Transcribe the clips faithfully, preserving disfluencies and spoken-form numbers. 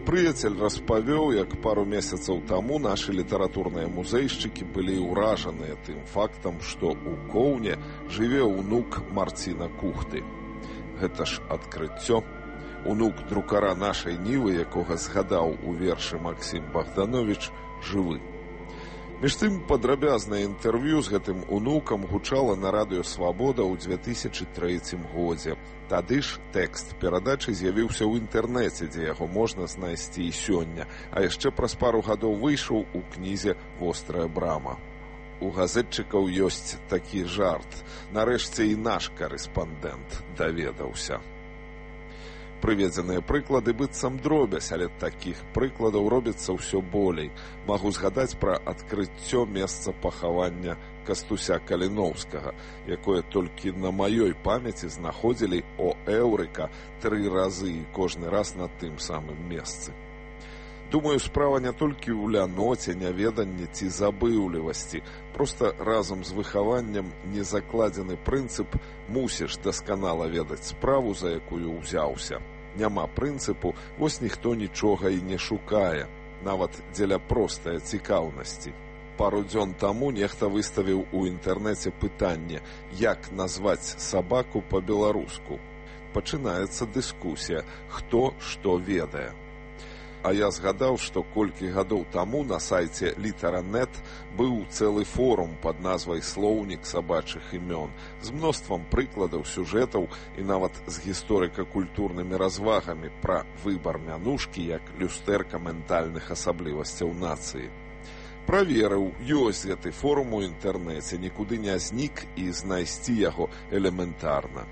прыяцель распавёў, як пару месяцаў таму нашы літаратурныя музейшчыкі былі ўражаныя тым фактам, што ў Коўне жыве ўнук Марціна Кухты. Гэта ж адкрыццё. Унук друкара нашай Нівы, якога згадаў у вершы Максім Богданович, жывы. Між тым, падрабязнае інтэрв'ю з гэтым унукам гучала на радыё «Свабода» ў дзве тысячы трэцім годзе. Тады ж тэкст перадачы з'явіўся ў інтэрнэце, дзе яго можна знайсці і сёння, а яшчэ праз пару гадоў выйшаў у кнізе «Вострая брама». У газетчыкаў ёсць такі жарт. Нарэшце і наш карэспандэнт даведаўся. Прыведзеныя прыклады быццам дробязь, але такіх прыкладаў робіцца ўсё болей. Магу згадаць пра адкрыццё месца пахавання Кастуся Каліноўскага, якое толькі на маёй памяці знаходзілі о Эўрыка тры разы і кожны раз на тым самым месцы. Думаю, справа не толькі ў ляноце, няведанні ці забыўлівасці. Проста разам з выхаваннем незакладзены прынцып мусіш дасканала ведаць справу, за якую ўзяўся. Няма прынцыпу, вось ніхто нічога і не шукае, нават дзеля простай цікаўнасці. Пару дзён таму нехта выставіў у інтэрнэце пытанне, як назваць сабаку па-беларуску. Пачынаецца дыскусія, хто што ведае. А я згадаў, што колькі гадоў таму на сайце Літара.нет быў цэлы форум пад назвай «Слоўнік сабачых імён» з мноствам прыкладаў, сюжэтаў і нават з гісторыка-культурнымі развагамі пра выбар мянушкі як люстэрка ментальных асаблівасцяў нацыі. Праверыў, ёсць гэты форум у інтэрнэце, нікуды не знік і знайсці яго элементарна.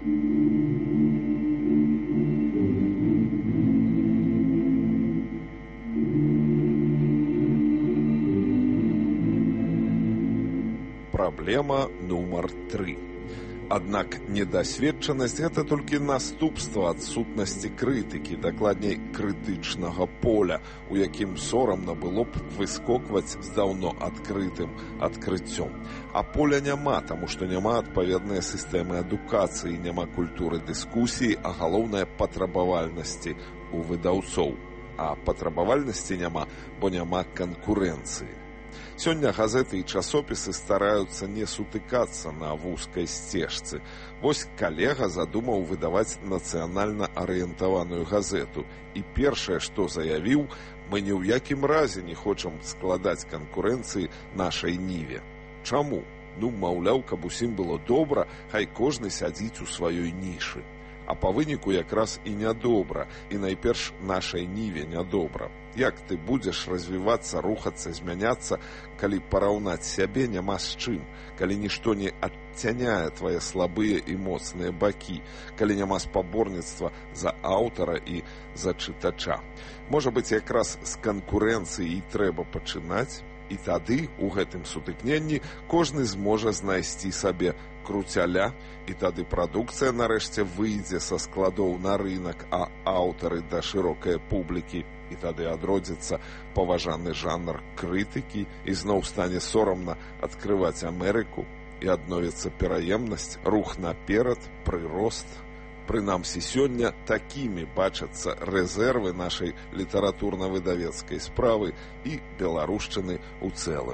Праблема нумар тры. Аднак недасведчанасць – гэта толькі наступства адсутнасці крытыкі, дакладней крытычнага поля, у якім сорамна было б выскокваць з даўно адкрытым адкрыццём. А поля няма, таму што няма адпаведнай сістэмы адукацыі, няма культуры дыскусіі, а галоўнае патрабавальнасці у выдаўцоў. А патрабавальнасці няма, бо няма канкурэнцыі. Сёння газеты і часопісы стараюцца не сутыкацца на вузкай сцежцы. Вось калега задумаў выдаваць нацыянальна арыентаваную газету. І першае, што заявіў, мы ні ў якім разе не хочам складаць канкурэнцыі нашай Ніве. Чаму? Ну, маўляў, каб усім было добра, хай кожны сядзіць у сваёй нішы. А па выніку якраз і нядобра, і найперш нашай Ніве нядобра. Як ты будзеш развівацца, рухацца, змяняцца, калі параўнаць сябе няма з чым, калі нішто не адцяняе твае слабыя і моцныя бакі, калі няма спаборніцтва за аўтара і за чытача. Можа быць, якраз з канкурэнцыі і трэба пачынаць, і тады у гэтым сутыкненні кожны зможа знайсці сабе круцяля, і тады прадукцыя нарэшце выйдзе са складоў на рынак, а аўтары да шырокай публікі. І тады адродзіцца паважаны жанр крытыкі, і зноў стане сорамна адкрываць Амерыку, і адновіцца пераемнасць, рух наперад, прырост. Прынамсі, сёння такімі бачацца рэзервы нашай літаратурна-выдавецкай справы і беларушчыны ў цэлым.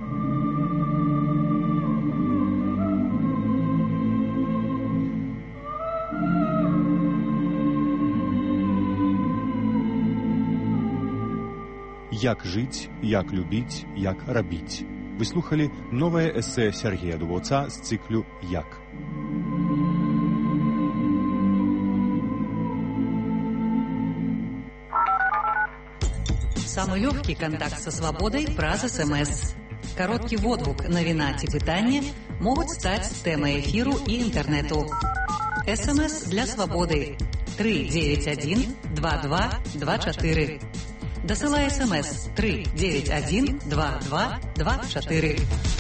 Як жыць, як любіць, як рабіць. Вы слухалі новае эсэ Сергея Дубаўца з цыклю «Як». Самый легкий контакт со свободой праз СМС. Короткий водгук, навіна ці пытанне могуць стаць тэмай эфіру і інтэрнэту. СМС для свободы три девять один два два два четыре. Дасылай СМС три девять один два два два четыре.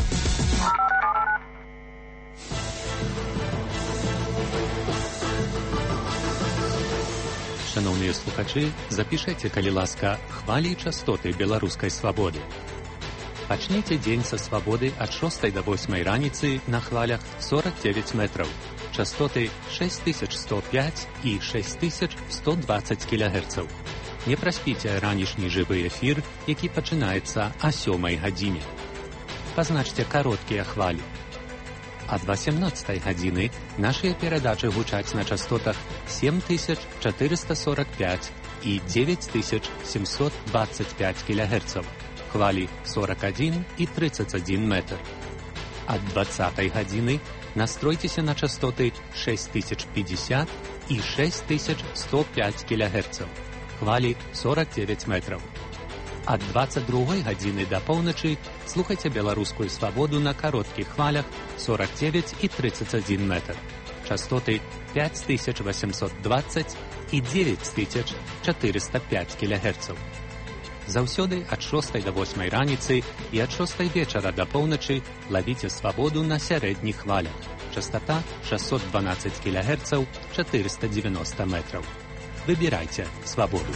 Шановныя слухачы, запішайце, калі ласка, хвалі і частоты беларускай свабоды. Пачніце дзень са свабоды ад шостай да восьмай раніцы на хвалях сорок девять метраў. Частоты шесть тысяч сто пять і шесть тысяч сто двадцать кілогерцаў. Не праспіце ранішні жывы эфір, які пачынаецца о сёмай гадзіне. Пазначце кароткія хвалі. Ад васемнаццатай гадзіны нашыя перадачы гучаць на частотах сем тысяч чатырыста сорок пять і девять тысяч семьсот двадцать пять кілогерцаў, хвалі сорок один і тридцать один метр. Ад двадцатай гадзіны настройцеся на частоты шесть тысяч пятьдесят і шесть тысяч сто пять кілогерцаў, хвалі сорок девять метров. Ад двадцать другой гадзіны да поўначы слухайце беларускую свабоду на кароткіх хвалях сорок девять і тридцать один метр. Частоты пять тысяч восемьсот двадцать і девять тысяч четыреста пять кілогерцаў. Заўсёды ад шостай да восьмай раніцы і ад шостай вечара да поўначы лавіце свабоду на сярэдніх хвалях. Частота шестьсот двенадцать кілогерцаў, четыреста девяносто метров. Выбирайте свабоду.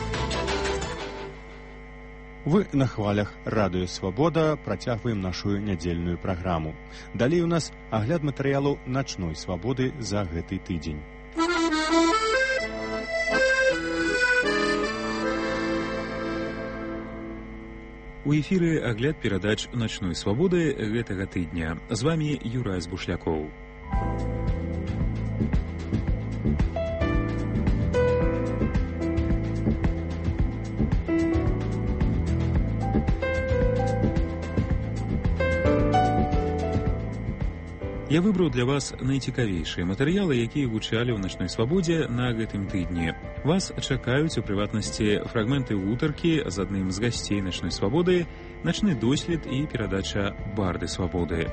Вы на хвалях радыё «Свабода» працягваем нашу нядзельную праграму. Далей у нас агляд матэрыялу начной свабоды за гэты тыдзень. У эфіры агляд перадач начной свабоды гэтага тыдня. З вамі Юрай Збушлякоў. Я выбраў для вас найцікавейшыя матэрыялы, якія гучалі ў начной свабодзе на гэтым тыдні. Вас чакаюць у прыватнасці фрагменты гутаркі з адным з гасцей начной свабоды, начны дослед і перадача «Барды свабоды».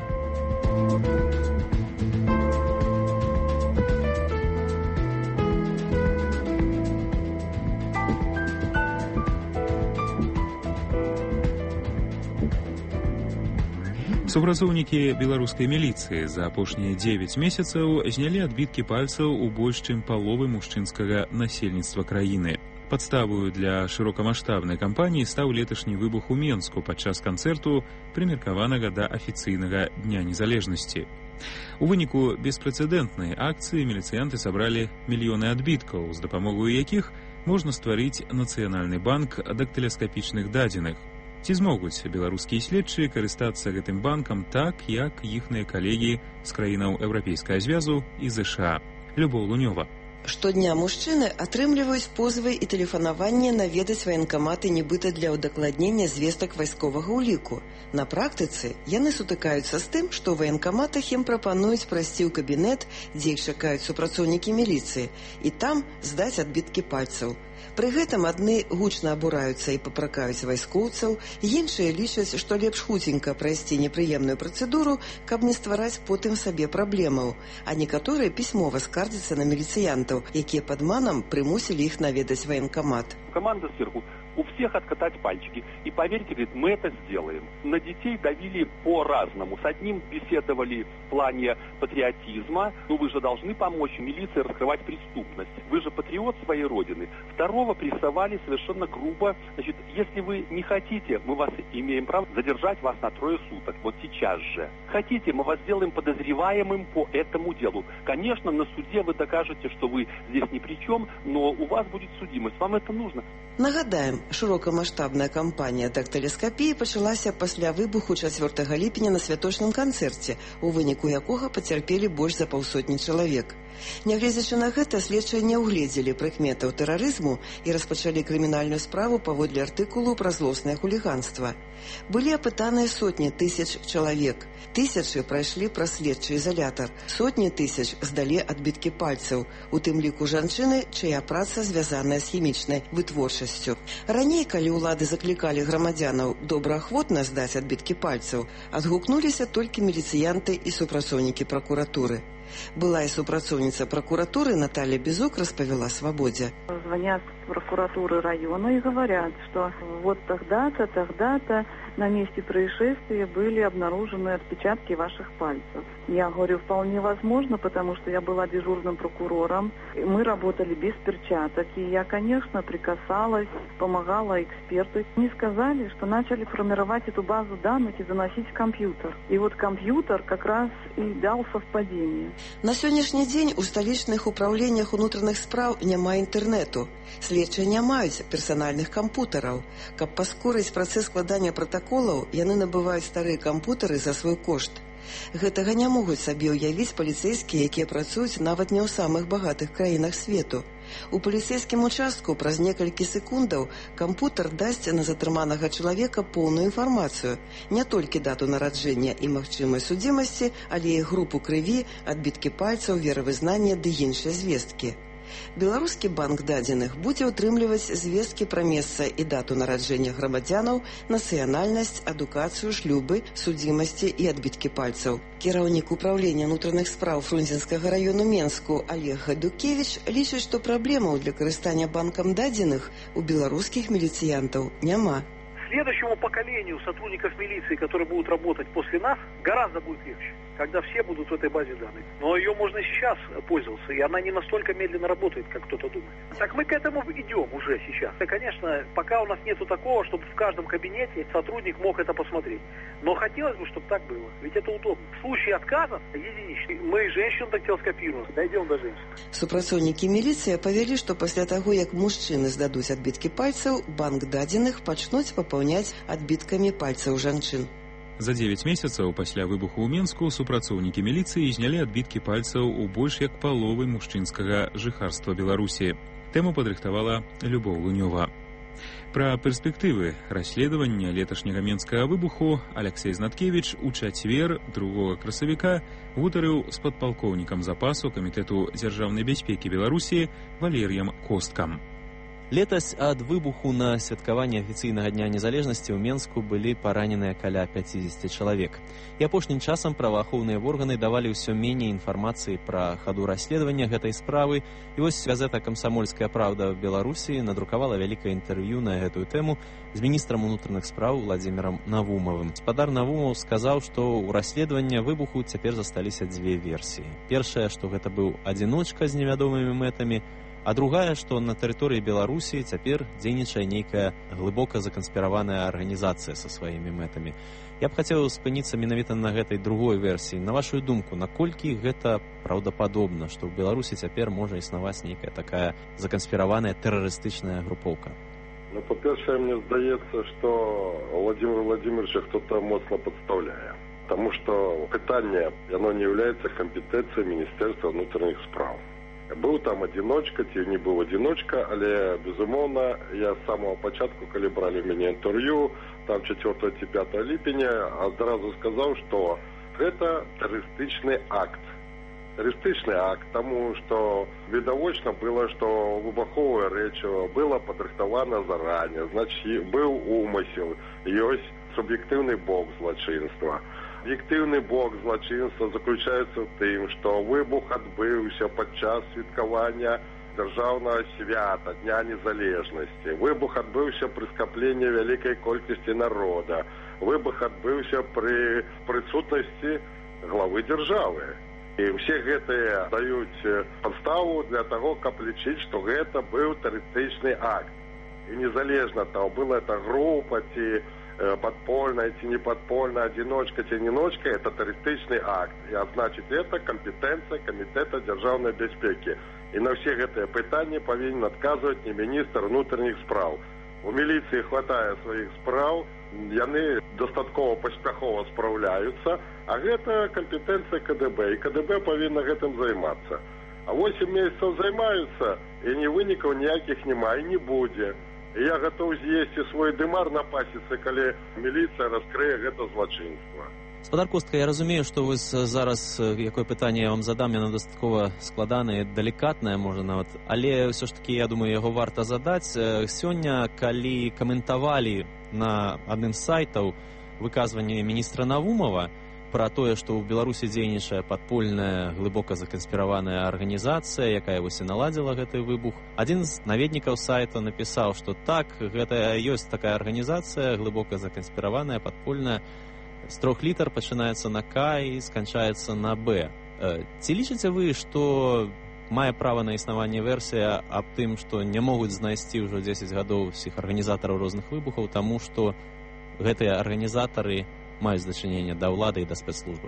Супрацоўнікі беларускай міліцыі за апошнія дзевяць месяцаў знялі адбіткі пальцаў у больш чым паловы мужчынскага насельніцтва краіны. Падставою для шырокамаштабнай кампаніі стаў леташні выбух у Менску падчас канцэрту, прымеркаванага да афіцыйнага Дня незалежнасці. У выніку беспрэцэдэнтнай акцыі міліцыянты сабралі мільёны адбіткаў, з дапамогаю якіх можна стварыць нацыянальны банк дактыласкапічных дадзеных. Ці змогуць беларускія следчыя карыстацца гэтым банкам так, як іхныя калегі з краінаў Еўрапейскага звязу і ЗША. Любоў Лунёва. Штодня мужчыны атрымліваюць позвы і тэлефанаванне наведаць ваенкаматы нібыта для ўдакладнення звестак вайсковага ўліку. На практыцы яны сутыкаюцца з тым, што ў ваенкаматах ім прапануюць прайсці ў кабінет, дзе іх чакаюць супрацоўнікі міліцыі, і там здаць адбіткі пальцаў. Пры гэтым адны гучна абураюцца і папракаюць вайскоўцаў, іншыя лічаць, што лепш хуценька прайсці непрыемную працэдуру, каб не ствараць потым сабе праблемаў, а некаторыя пісьмова скардзяцца на міліцыянтаў, якія падманам прымусілі іх наведаць военкомат. Команда сверху. У всех откатать пальчики. И поверьте, говорит, мы это сделаем. На детей давили по-разному. С одним беседовали в плане патриотизма. Ну, вы же должны помочь милиции раскрывать преступность. Вы же патриот своей родины. Второго прессовали совершенно грубо. Значит, если вы не хотите, мы вас имеем право задержать вас на трое суток. Вот сейчас же. Хотите, мы вас сделаем подозреваемым по этому делу. Конечно, на суде вы докажете, что вы здесь ни при чем, но у вас будет судимость. Вам это нужно. Нагадаем, шырокамаштабная кампанія дактыласкапіі пачалася пасля выбуху чацвёртага ліпеня на святочным канцэрце, у выніку якога пацярпелі больш за паўсотні чалавек. Нягледзячы на гэта, следчыя не ўгледзелі прыкметаў тэрарызму і распачалі крымінальную справу паводле артыкулу пра злоснае хуліганства. Былі апытаныя сотні тысяч чалавек. Тысячы прайшлі праз следчы изолятар. Сотні тысяч здалі адбіткі пальцаў, у тым ліку жанчыны, чыя праца звязаная з хімічнай вытворчасцю. Раней, калі ўлады заклікалі грамадзянаў добраахвотна здаць адбіткі пальцаў, адгукнуліся толькі міліцыянты і супрацоўнікі пракуратуры. Была и супрацоўница прокуратуры Наталья Безук распавяла «Свободе». Звонят с прокуратуры района и говорят, что вот тогда-то, тогда-то на месте происшествия были обнаружены отпечатки ваших пальцев. Я говорю, вполне возможно, потому что я была дежурным прокурором. Мы работали без перчаток, и я, конечно, прикасалась, помогала эксперту. Они сказали, что начали формировать эту базу данных и заносить в компьютер. И вот компьютер как раз и дал совпадение. На сённяшні дзень у сталічных упраўленнях унутраных спраў няма інтэрнэту. Следчыя не маюць персанальных кампутараў. Каб паскорыць працэс складання пратаколаў, яны набываюць старыя кампутары за свой кошт. Гэтага не могуць сабе ўявіць паліцэйскія, якія працуюць нават не ў самых багатых краінах свету. У паліцэйскім участку праз некалькі секундаў кампутар дасць на затрыманага чалавека поўную інфармацыю, не толькі дату нараджэння і магчымай судзімасці, але і групу крыві, адбіткі пальцаў, веравызнання ды іншыя звесткі. Беларускі банк дадзеных будзе ўтрымліваць звесткі пра месца і дату нараджэння грамадзянаў, нацыянальнасць, адукацыю, шлюбы, судзімасці і адбіткі пальцаў. Кіраўнік управлення ўнутраных спраў Фрунзенскага району Менску Олег Гадукевич лічыць, што праблемаў для карыстання банкам дадзеных у беларускіх міліцыянтаў няма. Следующему поколению сотрудников милиции, которые будут работать после нас, гораздо будет легче, когда все будут в этой базе данных. Но ее можно сейчас пользоваться, и она не настолько медленно работает, как кто-то думает. Так мы к этому идем уже сейчас. И, конечно, пока у нас нету такого, чтобы в каждом кабинете сотрудник мог это посмотреть. Но хотелось бы, чтобы так было, ведь это удобно. В случае отказа единичный, мы женщин дактилоскопируем, дойдем до женщин. Супрацоўнікі міліцыі павялі, што пасля таго, як мужчыны здадуць адбіткі пальцаў, банк дадзеных пачнуць папаўняць адбіткамі пальцаў жанчын. За дзевяць месяцаў пасля выбуху ў Менску супрацоўнікі міліцыі знялі адбіткі пальцаў у больш як паловы мужчынскага жыхарства Беларусі. Тэму падрыхтавала Любоў Лунёва. Пра перспектывы расследавання леташняга менскага выбуху Алексей Знаткевич у чацвер другога красавіка гутарыў з падпалкоўнікам запасу Камітэту дзяржаўнай бяспекі Беларусі Валерыем Косткам. Летась ад выбуху на святкаванне афіцыйнага дня незалежнасці ў Менску былі параненыя каля пяцідзесят чалавек. І апошнім часам праваахоўныя органы давалі ўсё меней інфармацыі пра хаду расследавання гэтай справы. І вось газета «Камсамольская правда» в Беларусі надрукавала вялікае інтэрв'ю на гэтую тэму з міністрам унутраных спраў Владзімірам Навумавым. Гаспадар Навумаў сказаў, што ў расследавання выбуху цяпер засталіся дзве версіі. Першая, што гэта быў адзіночка з невядомымі мэтамі, а другая, што на тэрыторыі Беларусі цяпер дзейнічае нейкая глыбока заканспіраваная арганізацыя са сваімі мэтамі. Я б хацеў спыніцца менавіта на гэтай другой версіі. На вашу думку, наколькі гэта праўдападобна, што ў Беларусі цяпер можа існаваць нейкая такая заканспіраваная тэрарыстычная групоўка? Ну, па-першае, мне здаецца, што Владимир Владимировича хто-то моцна падстаўляе. Таму што пытанне, яно не являецца кампетэнцыяй Міністэрства ўнутраных спраў. Быў там адзіночка, ці не быў адзіночка, але, безумоўна, я з самого пачатку, калі бралі мяне інтэрв'ю, там чацвёртага ці пятага ліпеня, адразу сказаў, што гэта тэрарыстычны акт. Тэрарыстычны акт, таму што відавочна было, што выбуховае рэчыва было падрыхтавана заране, значыць, быў умысел, ёсць суб'ектыўны бок злачынства. Аб'ектыўны бок злачынства заключаецца ў тым, што выбух адбыўся падчас святкавання дзяржаўнага свята, Дня незалежнасці. Выбух адбыўся пры скапленні вялікай колькасці народа. Выбух адбыўся пры прысутнасці главы дзяржавы. І ўсе гэтыя даюць падставу для таго, каб лічыць, што гэта быў тэрарыстычны акт. І незалежна того, была это група ці подпольная, ці не подпольная, одиночка, ці одиночка, это террористичный акт. И значит, это компетенция Комитета державной бяспеки. И на все гэтыя пытанні повинен отказывать не министр внутренних справ. У милиции хватает своих справ, яны дастаткова паспяхова справляются, а гэта компетенция КДБ. И КДБ повинна гэтым займаться. А восемь месяцев займаются, и ни вынікаў ніякіх няма, и не будзе. І я готов з'есці свой дымар на пасіцы, калі міліцыя раскрые гэта злачынства. Гаспадар Костка, я разумею, што вы зараз, якое пытанне я вам задам, яно дастаткова складанае, далікатнае, можа нават, але ўсё ж такі, я думаю, яго варта задаць. Сёння, калі каментавалі на адным з сайтаў выказванне міністра Навумава пра тое, што ў Беларусі дзейнічае падпольная, глыбока заканспіраваная арганізацыя, якая вось і наладзіла гэты выбух. Адзін з наведнікаў сайта напісаў, што так, гэта ёсць такая арганізацыя, глыбока заканспіраваная, падпольная. З трох літар пачынаецца на К і сканчаецца на Б. Ці лічыце вы, што мае права на існаванне версія аб тым, што не могуць знайсці ўжо дзесяць гадоў усіх арганізатараў розных выбухаў, таму што гэтыя арганізатары маюць дачыненне да ўлады і да спецслужбаў?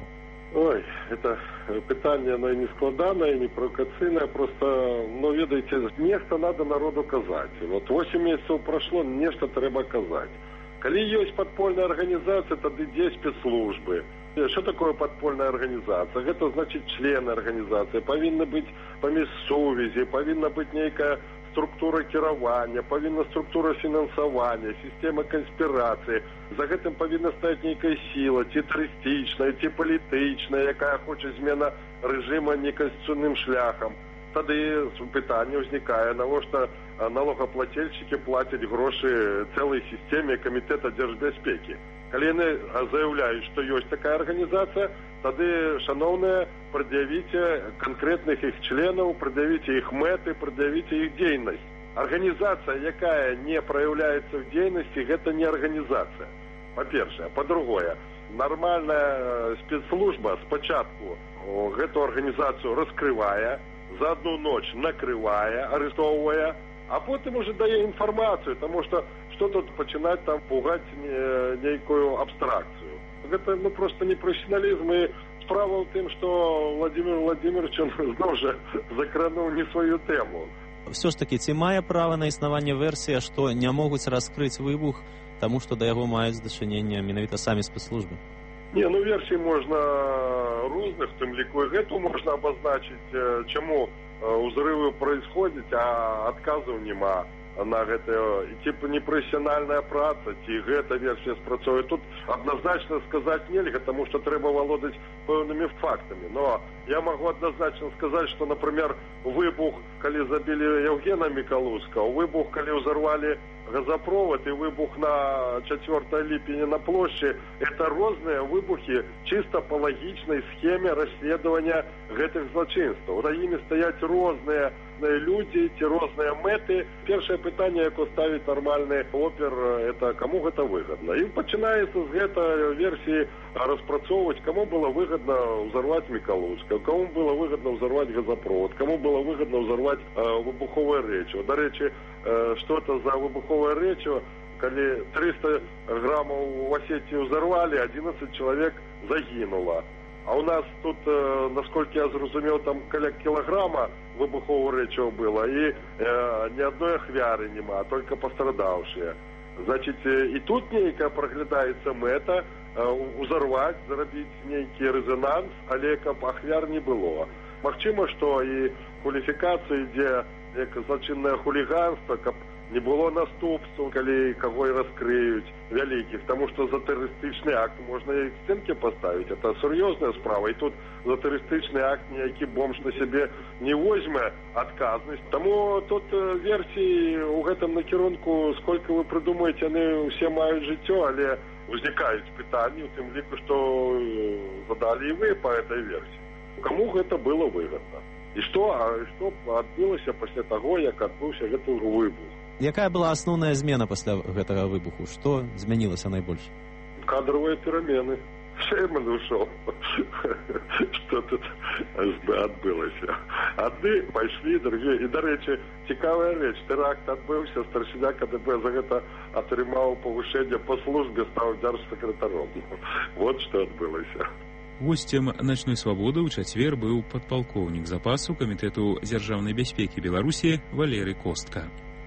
Ой, это питание, оно не складанное, не провокационное, просто, ну, ведаете, нечто надо народу казать. Вот восемь месяцев прошло, нечто треба казать. Коли есть подпольная организация, тогда есть спецслужбы. Что такое подпольная организация? Это значит члены организации. Повинна быть поміж сувязі, повинна быть некая структура кіравання, повинна структура фінансавання, система конспірації. За гэтым повинна стать некая сила, ті терористичная, ті політична, яка хоче зміна режиму неконституційним шляхом. Тоді питання виникає, навіщо налогоплательщики платять гроші цілій системі Комітету Держбезпеки. Коли вони заявляють, що є така організація, тоді, шановні, пред'явіть конкретних їх членів, пред'явіть їх мети, пред'явіть їх діяльність. Організація, яка не проявляється в діяльності, це не організація. По-перше. По-друге, нормальна спецслужба спочатку эту організацію розкриває, за одну ніч накриває, арештовує, а потім уже дає інформацію, тому що що тут починати там пугати некую абстракцію. Це ну, просто непрофесіоналізм. І справа в тим, що Владимир Владимирович знову ж закранув не свою тему. Все ж таки, ці має право на існування версія, що не можуть розкрити вибух, тому що до його мають дачынення менавіта самі спецслужби? Не, ну версій можна різних, в тим ліку і гэту можна обозначити, чому узриви происходять, а відказів нема на гэта. Типа непрофесіональна праця, ці гэта версія спрацьовує. Тут однозначно сказати нельга, тому що треба володати певними фактами. Но я можу однозначно сказати, що, наприклад, вибух, коли забили Євгена Миколузького, вибух, коли взорвали газопровод и выбух на четвёртого липня на площади, это разные выбухи чисто по логичной схеме расследования этих злочинств. За ними стоять разные люди, ті разные мети. Перше питання, яке ставить нормальний опер, это кому это выгодно. И починається з этой версии розпрацьовувати, кому было выгодно взорвать Миколузького, кому было выгодно взорвать газопровод, кому было выгодно взорвать э, вибухове речиво. До речі, что это за выбуховое речиво, коли триста граммов в Осетии взорвали, одиннадцать человек загинуло. А у нас тут, насколько я зрозумел, там коля килограмма выбухового речиво было, и э, ни одной ахвяры нема, только пострадавшие. Значит, и тут некая проглядається мета э, взорвать, заробить некий резонанс, але каб ахвяр не было. Магчыма, что и квалификации, где як злочинне хуліганство, каб не було наступству, коли кого і розкриють великих, тому що за терористичний акт можна і стінки поставити. Це серйозна справа. І тут за терористичний акт ніякий бомж на себе не візьме відказність. Тому тут версії у гэтым накірунку, скільки ви придумаєте, вони всі мають життя, але виникають питання, тим ліку, що задали і ви по этой версії. Кому це було вигідно? І що, що адбылося після того, як адбыўся гэты выбух? Якая была асноўная змена пасля гэтага выбуху? Што змянілася найбольш? Кадровыя перамены. Шейман ушел. Что тут адбылося? Адны пайшлі, другія. І, да рэчы, цікавая рэч. Тэракт адбыўся, старшыня КДБ за гэта атрымаў павышэнне па службе, стаў дзяржсакратаром. Вот што адбылося. Гостем «Ночной свободы» ў чацвер быў падпалкоўнік запасу Камітэту дзяржаўнай бяспекі Беларусі Валерый Костка.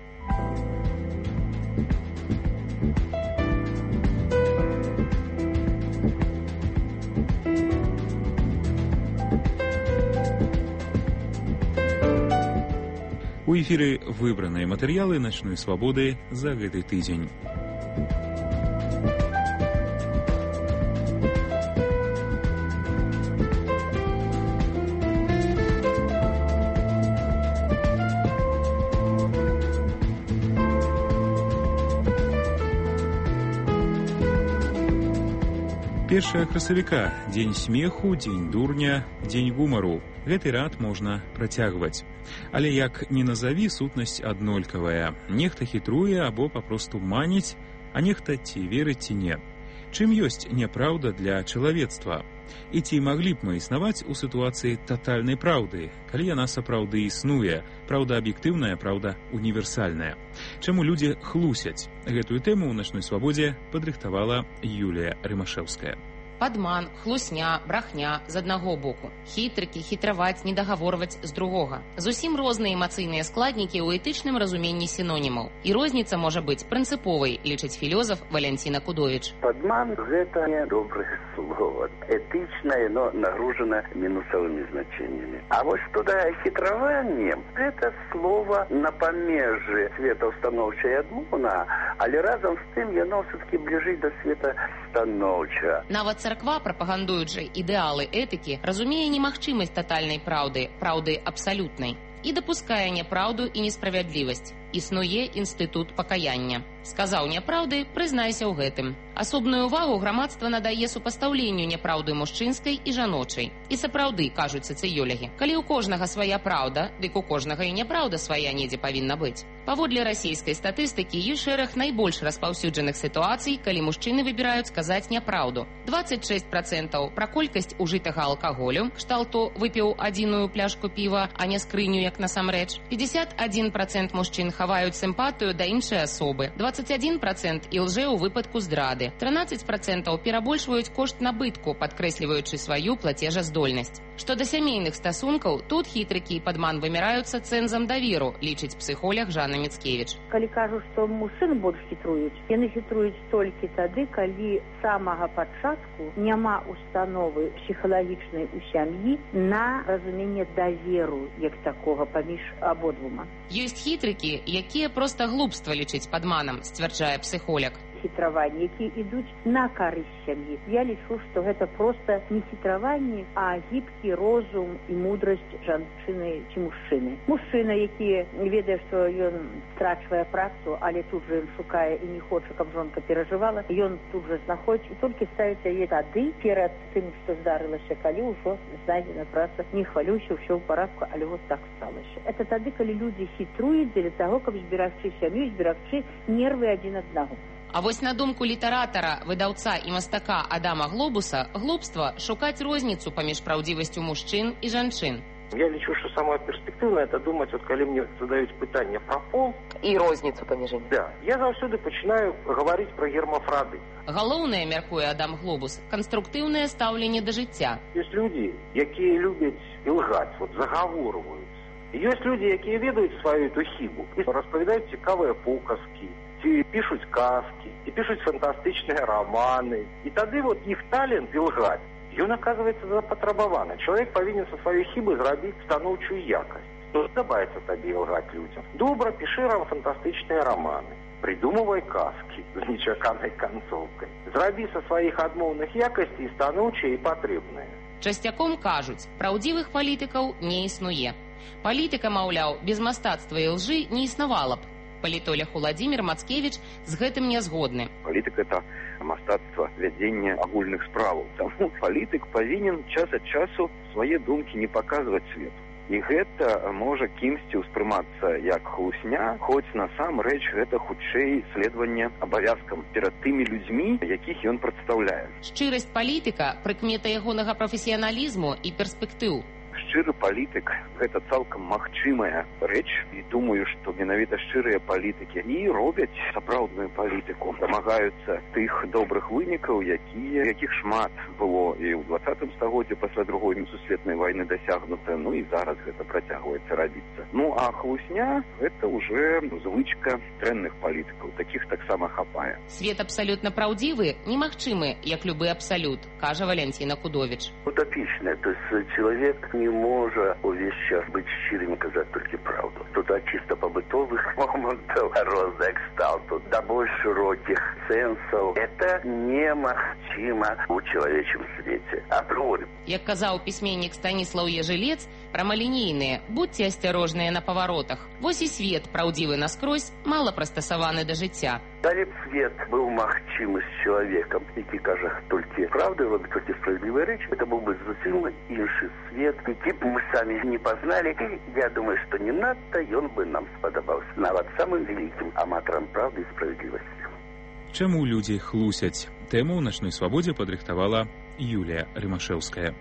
У эфіры выбраныя матэрыялы «Ночной свободы» за гэты тыдзень. Першае красавіка, дзень смеху, дзень дурня, дзень гумару. Гэты рад можна працягваць. Але як ні назаві, сутнасць аднолькавая. Нехта хітруе або папросту маніць, а нехта ці верыць, ці не. Чым ёсць няпраўда для чалавецтва? І ці маглі б мы існаваць у сітуацыі татальнай праўды, калі яна сапраўды існуе, праўда аб'ектыўная, праўда універсальная. Чаму людзі хлусяць? Гэтую тэму ў «Ночной свободе» падрыхтавала Юлія Рымашэўская. падман, хлусня, брахня з аднаго боку, хітрыкі, хітраваць, недагаворваць з другога. Зусім розныя эмацыйныя складнікі ў этычным разуменні сінонімаў. І розніца можа быць прынцыповай, лічыць філёзаф Валянціна Кудовіч. Падман – гэта не добрае слово. Этычнае, но нагружана мінусавымі значэннямі. А вось туда хітраванне – гэта слово на памежжы светаўстаноўчай адмоўна, але разам з тым яно все-таки бліжэй да света станоўча. Нават царква, прапагандуючы ідэалы этыкі, разумее немагчымасць татальнай праўды, праўды абсалютнай, і дапускае няпраўду і несправядлівасць. Існуе інстытут пакаяння. Сказаў няпраўды, прызнайся ў гэтым. Асобную ўвагу грамадства надае супастаўленню няпраўды мужчынскай і жаночай. І сапраўды, кажуць сацыёлагі, калі ў кожнага свая праўда, дык у кожнага і няпраўда свая недзе павінна быць. Паводле расійскай статыстыкі ёсць шэраг найбольш распаўсюджаных сітуацый, калі мужчыны выбіраюць сказаць няпраўду. дваццаць шэсць працэнтаў пра колькасць ужытага алкаголю, кшталту выпіў адзіную пляшку піва, а не скрыню, як насамрэч. пятьдесят один процент мужчын хаваюць сімпатыю да іншай асобы. дваццаць один процент ілжэ ў выпадку здрады. трынаццаць процентаў перабольшваюць кошт набытку, падкрэсліваючы сваю плацежаздольнасць. Што да сямейных стасункаў, тут хітрыкі і падман выміраюцца цэнзам даверу, лічыць псіхолог Жанна Міцкевіч. Калі кажуць, што мужчыны больш хітруюць, яны хітруюць толькі тады, калі з самага пачатку няма установы псіхалагічнай у сям'і на разуменне даверу, як такога паміж абодвума. Ёсць хітрыкі, якія проста глупства лічыць падманам, сцвярджае псіхолог. Хітраванні, якія ідуць на карысць сям'і. Я лічу, што гэта проста не хітраванні, а гібкі розум і мудрасць жанчыны ці мужчыны. Мужчына, які ведае, што ён страчвае працу, але тут жа ён шукае і не хоча, каб жонка перажывала, ён тут жа знаходзіць і толькі ставіць яе тады перад тым, што здарылася, калі ўжо знайдзена праца. Не хвалюйся, ўсё ў парадку, але вот так сталася. Это тады, калі людзі хітруюць дзеля таго, каб зберагчы сям'ю, зберагчы нервы адзін аднаго. А вось на думку літаратара, выдаўца і мастака Адама Глобуса, глупства шукаць розніцу паміж праўдзівасцю мужчын і жанчын. Я лічу, что самое перспективное это думать, вот когда мне задают питание про пол и розницу паміж імі. Да, я заўсёды пачинаю говорить про гермафрады. Галоўнае, мяркуе Адам Глобус, канструктыўнае стаўленне да жыцця. Есть люди, якія любяць ілгаць, вот загаворваюцца. Есть люди, якія ведаюць сваю эту хібу і распавядаюць цікавыя паўказкі. Ці пишуть казки, ці пишуть фантастычныя романы. І тады вот іх талент ілгаць, ён оказывается запатрабаваны. Чалавек павінен са сваёй хібы зрабіць станоўчую якасць. Што падабаецца табе ілгаць людзям? Добра, пішы ram фантастычныя романы. Придумывай казки з нечаканай канцоўкай. Зрабі са сваіх адмоўных якасцей станоўчыя і патрэбныя. Часцяком кажуць, праўдзівых палітыкаў не існуе. Палітыка, маўляў, без мастацтва і лжы не існавала б. Палітолог Уладзімір Мацкевіч з гэтым не згодны. Палітыка – это мастацтва вядзення агульных справаў. Таму палітык павінен час ад часу свае думкі не паказваць свету. І гэта можа кімсьці ўспрымацца як хлусня, хоць насамрэч гэта хутчэй следаванне абавязкам перад тымі людзьмі, якіх ён прадстаўляе. Шчырасць палітыка – прыкмета ягонага прафесіяналізму і перспектыў. Шчыры палітык – гэта цалкам магчымая рэч, і думаю, што менавіта шчырыя палітыкі і робяць сапраўдную палітыку, дамагаюцца тых добрых вынікаў, якія, якіх шмат было і ў дваццатым стагоддзі пасля другой сусветнай вайны дасягнута, ну і зараз гэта працягваецца рабіцца. Ну а хлусня – гэта ўжо звычка дрэнных палітыкаў, такіх таксама хапае. Свет абсалютна праўдзівы немагчымы, як любы абсалют, кажа Валянціна Кудовіч. Утопічна, то есть чалавек не может увесь час быть щирым и казать только правду. Тут от чисто побытовых моментов роза кшталту до более широких сенсов. Это немагчыма у человечем свете. Априори. Як казаў пісьменнік Станіслаў Ежелец, прамалінейныя, будьце асцярожныя на паваротах. Вось і свет, праўдзівы наскрозь, мала прыстасаваны да жыцця. Далі б свет быў магчымы з чалавекам, які кажа толькі правду, робіць толькі справедливыя рэчы, это быў бы зусім іншы свет, які б мы самі не пазналі. Я думаю, што не надта ён бы нам спадабаўся, нават самым вялікім аматарам правды і справедливасці. Чаму людзі хлусяць? Тэму ў начной свабодзе падрыхтавала Юлія Рымашэўская.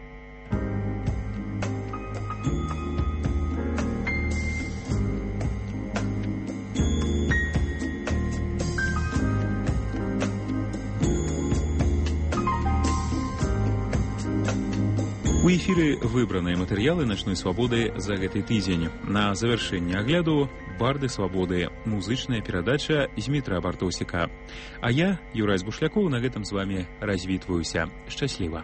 У эфіры выбраныя матэрыялы начной свабоды за гэты тыдзень. На завяршэнне агляду барды свабоды, музычная перадача Змітра Бартосіка. А я, Юрась Бушлякоў, на гэтым з вами развітваюся. Шчасліва.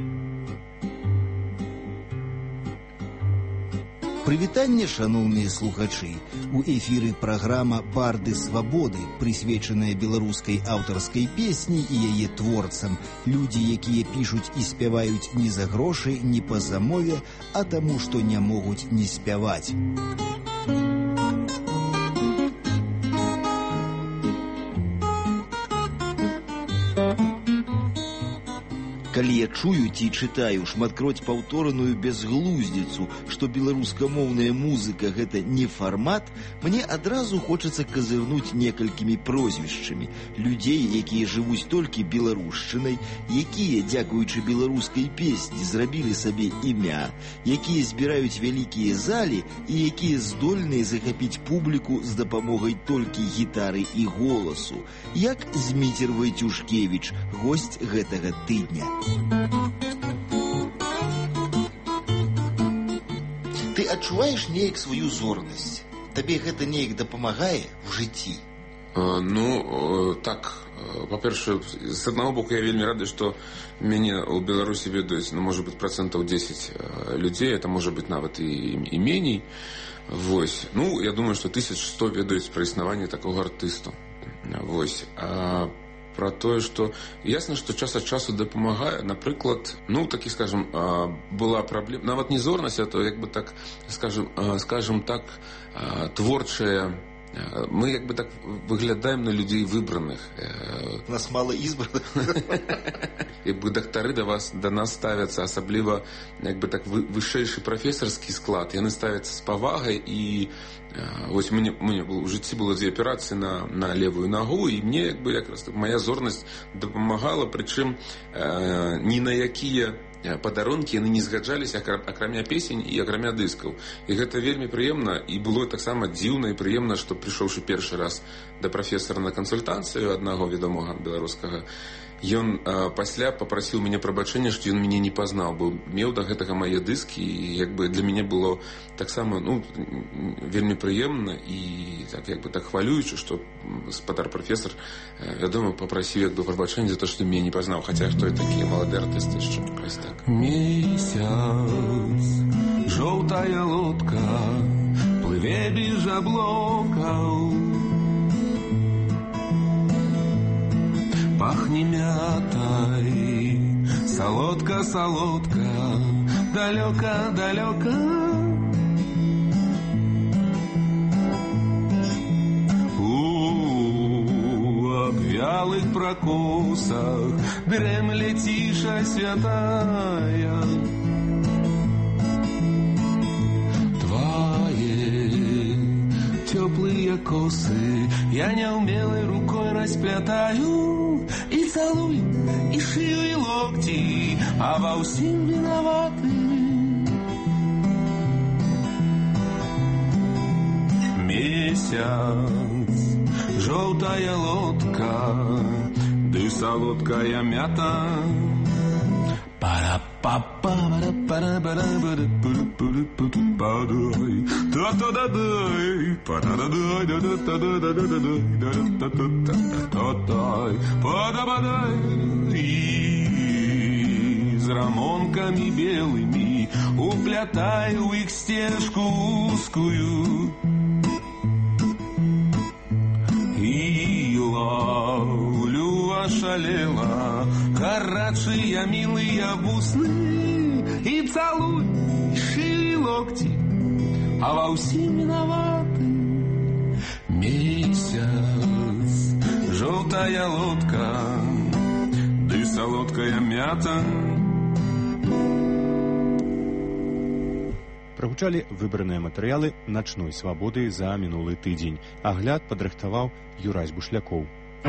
Прывітанне, шаноўныя слухачы. У эфіры праграма «Барды свабоды», прысвечаная беларускай аўтарскай песні і яе творцам. Людзі, якія пішуць і спяваюць не за грошы, не па замове, а таму, што не могуць не спяваць. Калі я чую ці чытаю шматкроць паўтораную безглуздзіцу, што беларускамоўная музыка – гэта не фармат, мне адразу хочацца казырнуць некалькімі прозвішчамі. Людзей, якія жывуць толькі беларушчынай, якія, дзякуючы беларускай песні, зрабілі сабе імя, якія збіраюць вялікія залі і якія здольныя захапіць публіку з дапамогай толькі гітары і голасу. Як Зміцер Вайцюшкевіч, госць гэтага тыдня. Ты адчуваеш неяк сваю зорнасць? Табе гэта неяк дапамагае ў жыцці? А, ну, так, па-першае, з аднаго боку я вельмі рады, што мяне ў Беларусі ведаюць, ну, можа быць, працэнтаў дзесяць людзей, это можа быць нават і, і меней. Вось. Ну, я думаю, што тысяч сто ведаюць пра існаванне такога артысту. Вось. А про тое, што ясна, што час ад часу дапамагае. Напрыклад, ну, такі, скажем, была праблема, нават не зорнасць, а то, як бы так, скажем, скажем так, творчая. Мы як бы так выглядаем на людзей выбраных. Нас мала избраных. Як бы дактары да вас, да нас ставяцца, асабліва як бы так вышэйшы прафесарскі склад. Яны ставяцца з павагай і вось мне, мне у жыцці было дзве аперацыі на, на левую нагу, і мне як бы якраз моя зорнасць дапамагала, прычым э, ні на якія падарункі яны не згаджаліся, акрамя песень і акрамя дыскаў. І гэта вельмі прыемна, і было таксама дзіўна і прыемна, што прыйшоўшы першы раз да прафесара на кансультацыю аднаго вядомага беларускага, ён а, пасля папрасіў мяне прабачэння, што ён мяне не пазнаў, бо меў да гэтага мае дыскі, і як бы для мяне было таксама, ну, вельмі прыемна і так як бы так хвалюючы, што спадар прафесар, вядома, папрасіў як бы прабачэння за то, што мяне не пазнаў, хаця хто і такія малады артысты, што прось так. Месяц, жоўтая лодка, плыве без аблокаў. Пахне мятай, солодка-солодка, далёка-далёка. У абвялых пракосах дрэмле ціша святая. Твои теплые косы я неумелой рукой расплетаю. И целую, и шию, и локти, а во всем виноваты. Месяц, желтая лодка, да солодкая мята. И с рамонками белыми уплетаю их стежку узкую. И ловлю ошалела горячие милые бусны. И целуй, и шире локти, а во всем виноваты. Месяц, желтая лодка, да солодкая мята. Прагучалі выбраныя матэрыялы начной свабоды за мінулы тыдзень. Агляд падрыхтаваў Юрась Бушлякоў.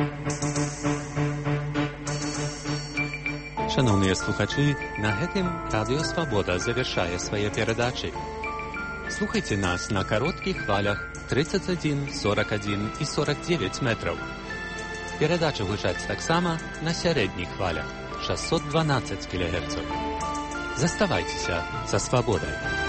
Шановныя слухачы, на гэтым Радыё Свабода завершае свае перадачы. Слухайце нас на кароткіх хвалях тридцать один, сорок один і сорок девять метраў. Перадачы гучаць таксама на сярэдніх хвалях шестьсот двенадцать кілогерцаў. Заставайцеся са свабодай.